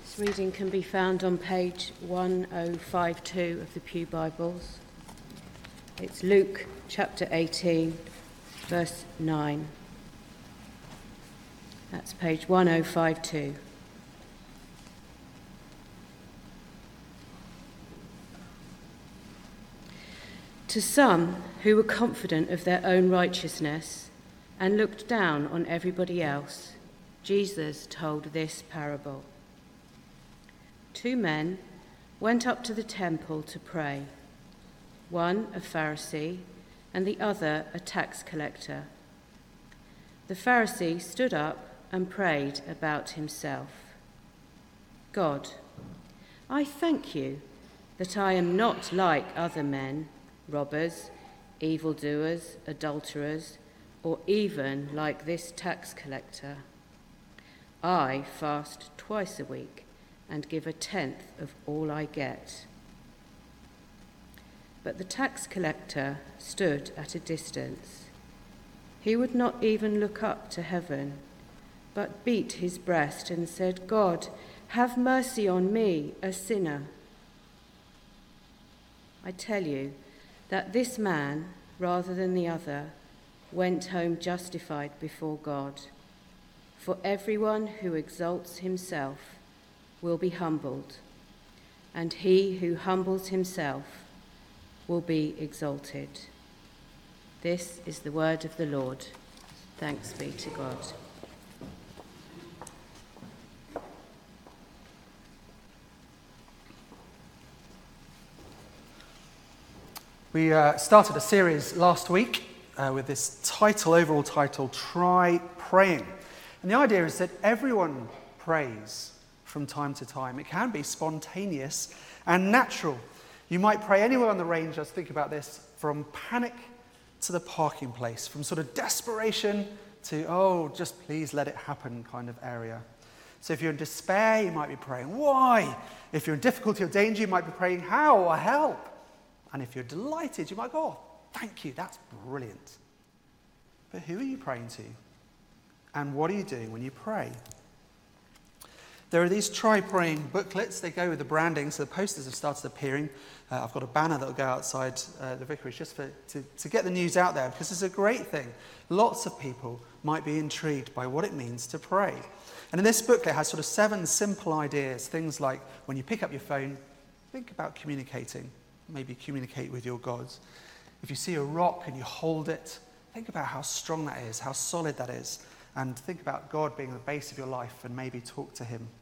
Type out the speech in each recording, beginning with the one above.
This reading can be found on page 1052 of the Pew Bibles. It's Luke chapter 18, verse 9. That's page 1052. To some who were confident of their own righteousness and looked down on everybody else, Jesus told this parable. 2 men went up to the temple to pray, one a Pharisee and the other a tax collector. The Pharisee stood up and prayed about himself. God, I thank you that I am not like other men, robbers, evildoers, adulterers, or even like this tax collector. I fast twice a week and give 1/10 of all I get. But the tax collector stood at a distance. He would not even look up to heaven, but beat his breast and said, God, have mercy on me, a sinner. I tell you that this man, rather than the other, went home justified before God. For everyone who exalts himself will be humbled, and he who humbles himself will be exalted. This is the word of the Lord. Thanks be to God. We started a series last week with this overall title, Try Praying. And the idea is that everyone prays from time to time. It can be spontaneous and natural. You might pray anywhere on the range, I was thinking about this, from panic to the parking place, from sort of desperation to, oh, just please let it happen kind of area. So if you're in despair, you might be praying, why? If you're in difficulty or danger, you might be praying, how or help? And if you're delighted, you might go, oh, thank you, that's brilliant. But who are you praying to? And what are you doing when you pray? There are these Try Praying booklets. They go with the branding, so the posters have started appearing. I've got a banner that will go outside the vicarage just to get the news out there, because it's a great thing. Lots of people might be intrigued by what it means to pray. And in this booklet, it has sort of 7 simple ideas, things like when you pick up your phone, think about communicating. Maybe communicate with your God. If you see a rock and you hold it, think about how strong that is, how solid that is, and think about God being the base of your life and maybe talk to him.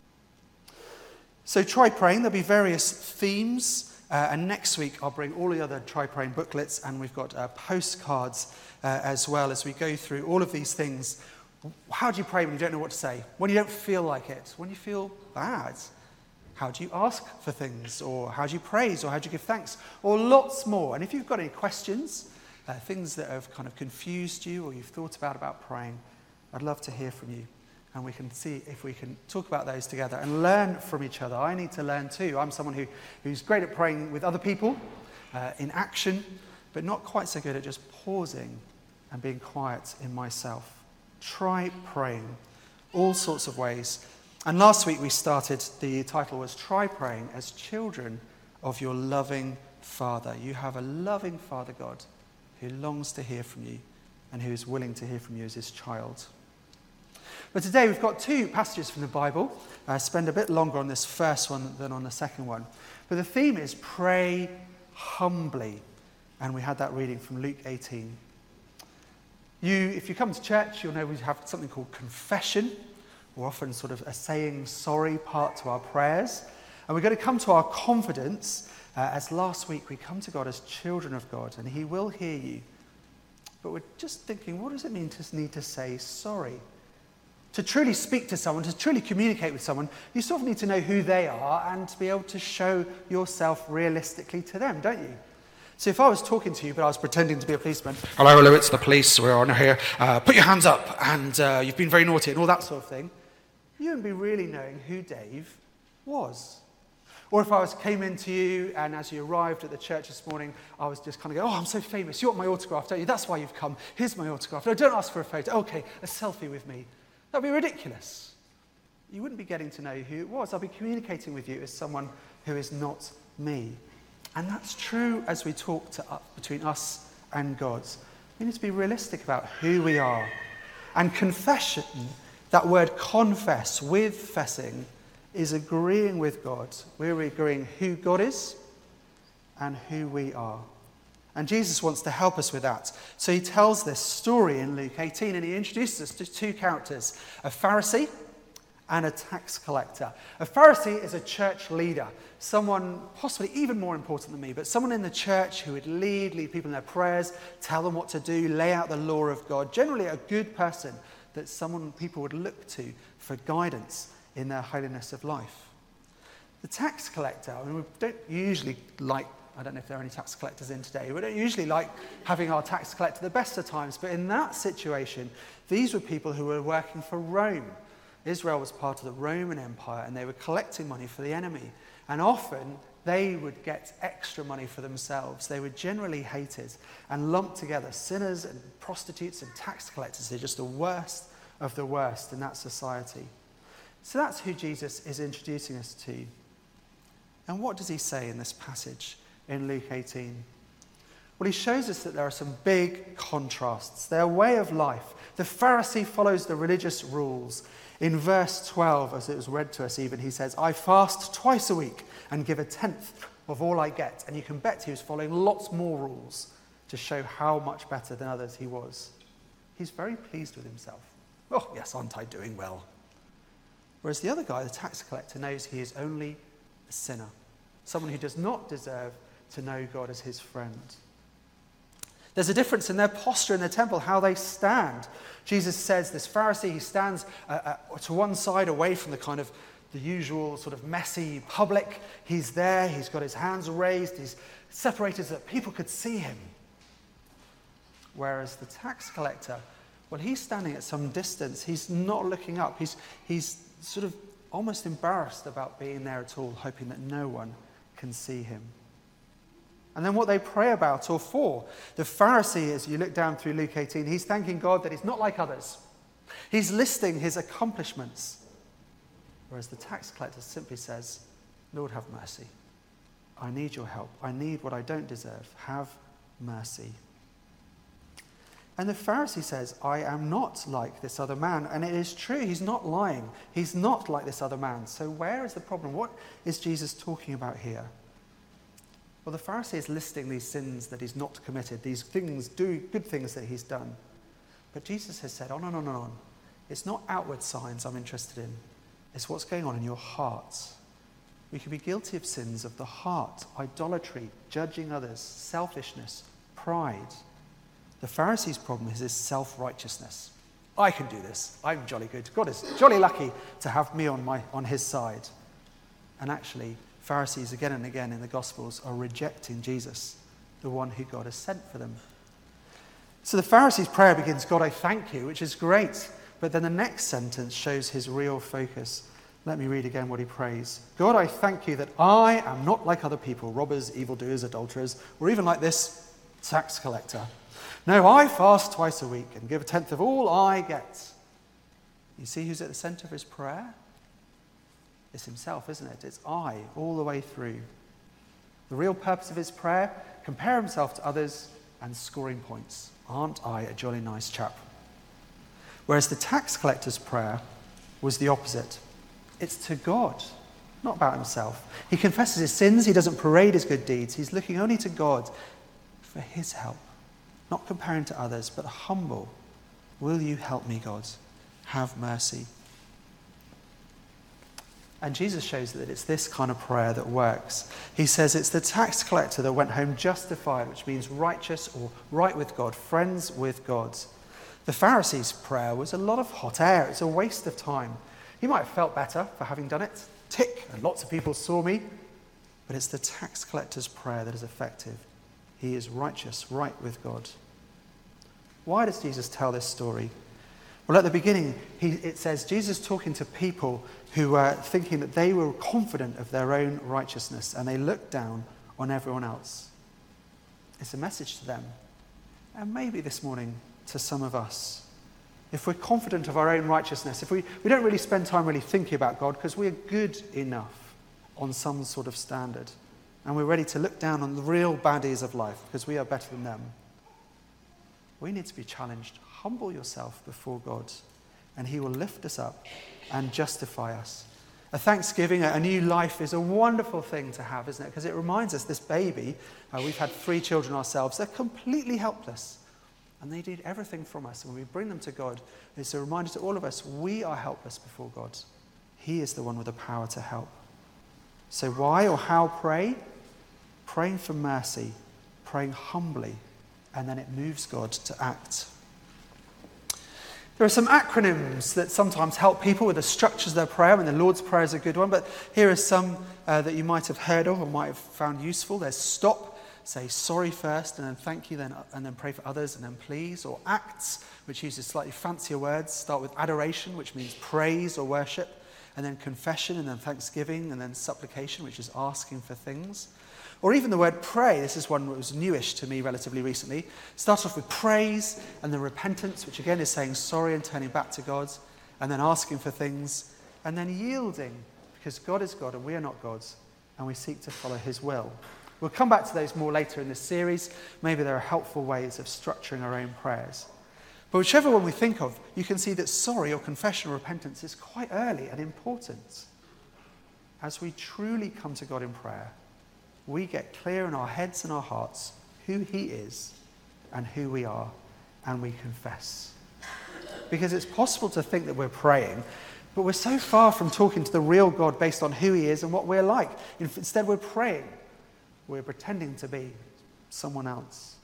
So try praying. There'll be various themes, and next week I'll bring all the other Try Praying booklets, and we've got postcards as well as we go through all of these things. How do you pray when you don't know what to say? When you don't feel like it? When you feel bad? How do you ask for things? Or how do you praise? Or how do you give thanks? Or lots more. And if you've got any questions, things that have kind of confused you or you've thought about praying, I'd love to hear from you. And we can see if we can talk about those together and learn from each other. I need to learn too. I'm someone who's great at praying with other people in action, but not quite so good at just pausing and being quiet in myself. Try praying. All sorts of ways. And last week we started, the title was Try Praying as Children of Your Loving Father. You have a loving Father God who longs to hear from you and who is willing to hear from you as his child. But today we've got 2 passages from the Bible. I spend a bit longer on this first one than on the second one. But the theme is pray humbly. And we had that reading from Luke 18. If you come to church, you'll know we have something called confession. We're often sort of a saying sorry part to our prayers. And we're going to come to our confidence as last week we come to God as children of God, and he will hear you. But we're just thinking, what does it mean to need to say sorry? To truly speak to someone, to truly communicate with someone, you sort of need to know who they are and to be able to show yourself realistically to them, don't you? So if I was talking to you, but I was pretending to be a policeman, hello, it's the police, we're on here, put your hands up, and you've been very naughty, and all that sort of thing, you wouldn't be really knowing who Dave was. Or if I came into you, and as you arrived at the church this morning, I was just kind of going, oh, I'm so famous, you want my autograph, don't you? That's why you've come, here's my autograph. No, don't ask for a photo, okay, a selfie with me. That'd be ridiculous. you wouldn't be getting to know who it was. I'll be communicating with you as someone who is not me. And that's true as we talk between us and God. We need to be realistic about who we are. And confession, that word confess, with fessing, is agreeing with God. We're agreeing who God is and who we are. And Jesus wants to help us with that. So he tells this story in Luke 18, and he introduces us to two characters, a Pharisee and a tax collector. A Pharisee is a church leader, someone possibly even more important than me, but someone in the church who would lead people in their prayers, tell them what to do, lay out the law of God. Generally a good person that people would look to for guidance in their holiness of life. The tax collector, we don't usually like, I don't know if there are any tax collectors in today, we don't usually like having our tax collector the best of times, but in that situation, these were people who were working for Rome. Israel was part of the Roman Empire, and they were collecting money for the enemy. And often, they would get extra money for themselves. They were generally hated and lumped together. Sinners and prostitutes and tax collectors, they're just the worst of the worst in that society. So that's who Jesus is introducing us to. And what does he say in this passage in Luke 18? Well, he shows us that there are some big contrasts. Their way of life. The Pharisee follows the religious rules. In verse 12, as it was read to us even, he says, I fast twice a week and give a tenth of all I get. And you can bet he was following lots more rules to show how much better than others he was. He's very pleased with himself. Oh, yes, aren't I doing well? Whereas the other guy, the tax collector, knows he is only a sinner, someone who does not deserve to know God as his friend. There's a difference in their posture in the temple, how they stand. Jesus says this Pharisee, he stands to one side away from the usual sort of messy public. He's there, he's got his hands raised, he's separated so that people could see him. Whereas the tax collector, well, he's standing at some distance. He's not looking up. He's sort of almost embarrassed about being there at all, hoping that no one can see him. And then what they pray about or for. The Pharisee, as you look down through Luke 18, he's thanking God that he's not like others. He's listing his accomplishments. Whereas the tax collector simply says, Lord, have mercy. I need your help. I need what I don't deserve. Have mercy. And the Pharisee says, I am not like this other man. And it is true, he's not lying. He's not like this other man. So where is the problem? What is Jesus talking about here? Well, the Pharisee is listing these sins that he's not committed, these things, good things that he's done. But Jesus has said, on and on and on. It's not outward signs I'm interested in. It's what's going on in your heart. We can be guilty of sins of the heart, idolatry, judging others, selfishness, pride. The Pharisee's problem is his self-righteousness. I can do this. I'm jolly good. God is jolly lucky to have me on his side. And actually, Pharisees again and again in the Gospels are rejecting Jesus, the one who God has sent for them. So the Pharisee's prayer begins, God, I thank you, which is great. But then the next sentence shows his real focus. Let me read again what he prays. God, I thank you that I am not like other people, robbers, evildoers, adulterers, or even like this tax collector. No, I fast twice a week and give a tenth of all I get. You see who's at the center of his prayer? It's himself, isn't it? It's I, all the way through. The real purpose of his prayer, compare himself to others and scoring points. Aren't I a jolly nice chap? Whereas the tax collector's prayer was the opposite. It's to God, not about himself. He confesses his sins, he doesn't parade his good deeds. He's looking only to God for his help. Not comparing to others, but humble. Will you help me, God? Have mercy. And Jesus shows that it's this kind of prayer that works. He says it's the tax collector that went home justified, which means righteous or right with God, friends with God. The Pharisee's prayer was a lot of hot air. It's a waste of time. He might have felt better for having done it. Tick, and lots of people saw me. But it's the tax collector's prayer that is effective. He is righteous, right with God. Why does Jesus tell this story? Well, at the beginning, it says Jesus talking to people who were thinking that they were confident of their own righteousness and they looked down on everyone else. It's a message to them. And maybe this morning to some of us. if we're confident of our own righteousness, if we don't really spend time really thinking about God because we're good enough on some sort of standard, and we're ready to look down on the real baddies of life because we are better than them, we need to be challenged. Humble yourself before God, and he will lift us up and justify us. A thanksgiving, a new life is a wonderful thing to have, isn't it? Because it reminds us, this baby, we've had 3 children ourselves, they're completely helpless. And they need everything from us. And when we bring them to God, it's a reminder to all of us, we are helpless before God. He is the one with the power to help. So why or how pray? Praying for mercy, praying humbly, and then it moves God to act. There are some acronyms that sometimes help people with the structures of their prayer, and the Lord's Prayer is a good one, but here are some that you might have heard of or might have found useful. There's stop, say sorry first, and then thank you, and then pray for others, and then please. Or acts, which uses slightly fancier words, start with adoration, which means praise or worship, and then confession, and then thanksgiving, and then supplication, which is asking for things. Or even the word pray, this is one that was newish to me relatively recently. Start off with praise and then repentance, which again is saying sorry and turning back to God, and then asking for things, and then yielding, because God is God and we are not gods, and we seek to follow his will. We'll come back to those more later in this series. Maybe there are helpful ways of structuring our own prayers. But whichever one we think of, you can see that sorry or confession or repentance is quite early and important. As we truly come to God in prayer, we get clear in our heads and our hearts who he is and who we are, and we confess. Because it's possible to think that we're praying, but we're so far from talking to the real God based on who he is and what we're like. Instead, we're praying. We're pretending to be someone else.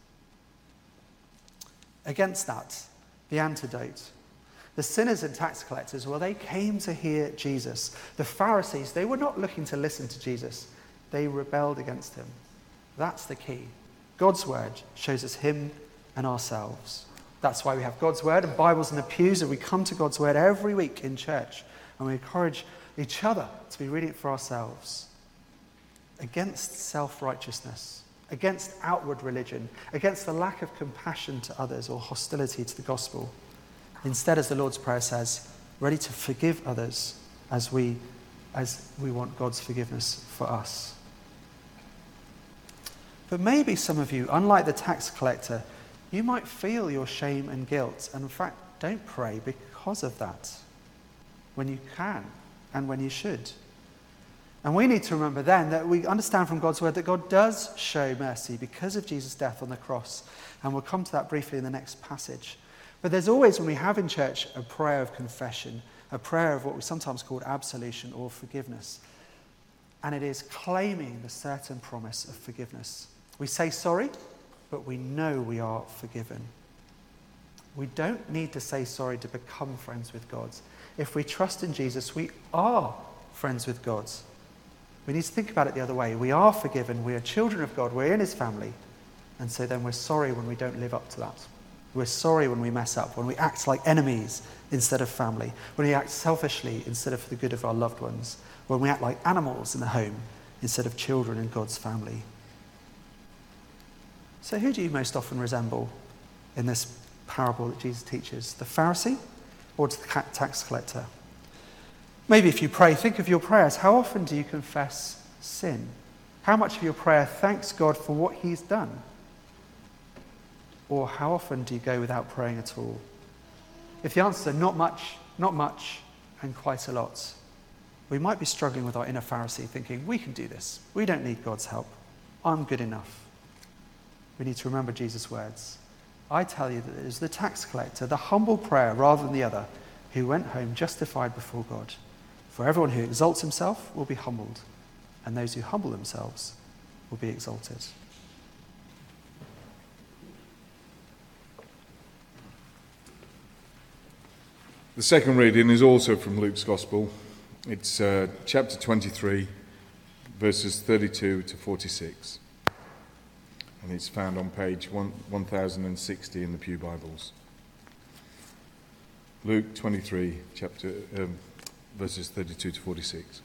Against that, the antidote. The sinners and tax collectors, well, they came to hear Jesus. The Pharisees, they were not looking to listen to Jesus. They rebelled against him. That's the key. God's word shows us him and ourselves. That's why we have God's word and Bibles in the pews, and we come to God's word every week in church, and we encourage each other to be reading it for ourselves. Against self-righteousness, against outward religion, against the lack of compassion to others or hostility to the gospel. Instead, as the Lord's Prayer says, ready to forgive others as we want God's forgiveness for us. But maybe some of you, unlike the tax collector, you might feel your shame and guilt, and in fact don't pray because of that, when you can and when you should. And we need to remember then that we understand from God's word that God does show mercy because of Jesus' death on the cross, and we'll come to that briefly in the next passage. But there's always, when we have in church, a prayer of confession, a prayer of what we sometimes call absolution or forgiveness. And it is claiming the certain promise of forgiveness. We say sorry, but we know we are forgiven. We don't need to say sorry to become friends with God. If we trust in Jesus, we are friends with God. We need to think about it the other way. We are forgiven. We are children of God. We're in his family. And so then we're sorry when we don't live up to that. We're sorry when we mess up, when we act like enemies instead of family, when we act selfishly instead of for the good of our loved ones, when we act like animals in the home instead of children in God's family. So who do you most often resemble in this parable that Jesus teaches? The Pharisee or the tax collector? Maybe if you pray, think of your prayers. How often do you confess sin? How much of your prayer thanks God for what he's done? Or how often do you go without praying at all? If the answer is not much, and quite a lot, we might be struggling with our inner Pharisee, thinking, we can do this. We don't need God's help. I'm good enough. We need to remember Jesus' words. I tell you that it is the tax collector, the humble prayer rather than the other, who went home justified before God. For everyone who exalts himself will be humbled, and those who humble themselves will be exalted. The second reading is also from Luke's Gospel. It's chapter 23, verses 32 to 46. And it's found on page 1060 in the Pew Bibles. Luke 23, verses 32 to 46.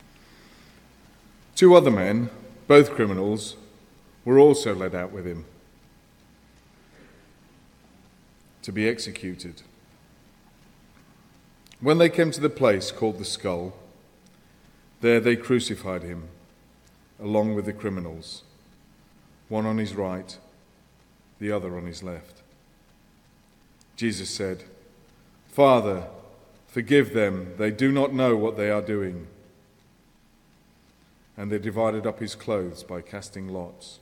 2 other men, both criminals, were also led out with him to be executed. When they came to the place called the Skull, there they crucified him, along with the criminals, one on his right, the other on his left. Jesus said, "Father, forgive them, they do not know what they are doing." And they divided up his clothes by casting lots.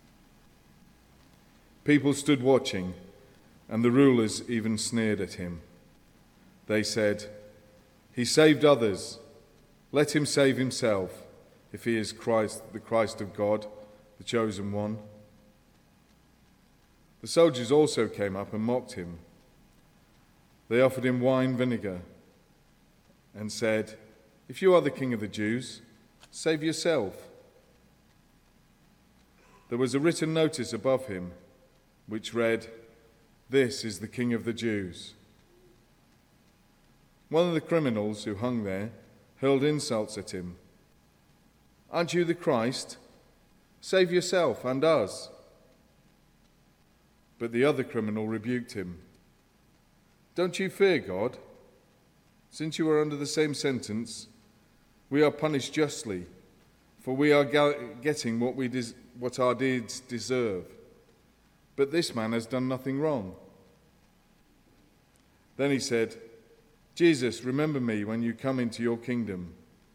People stood watching, and the rulers even sneered at him. They said, "He saved others. Let him save himself, if he is Christ, the Christ of God, the chosen one." The soldiers also came up and mocked him. They offered him wine vinegar and said, "If you are the king of the Jews, save yourself." There was a written notice above him which read, "This is the King of the Jews." One of the criminals who hung there hurled insults at him. "Aren't you the Christ? Save yourself and us." But the other criminal rebuked him. "Don't you fear God? Since you are under the same sentence, we are punished justly, for we are getting what our deeds deserve. But this man has done nothing wrong." Then he said, "Jesus, remember me when you come into your kingdom."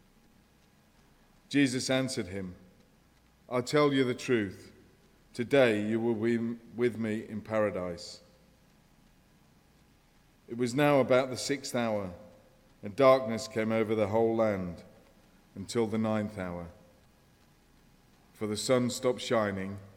Jesus answered him, "I tell you the truth. Today you will be with me in paradise." It was now about the 6th hour, and darkness came over the whole land until the 9th hour. For the sun stopped shining,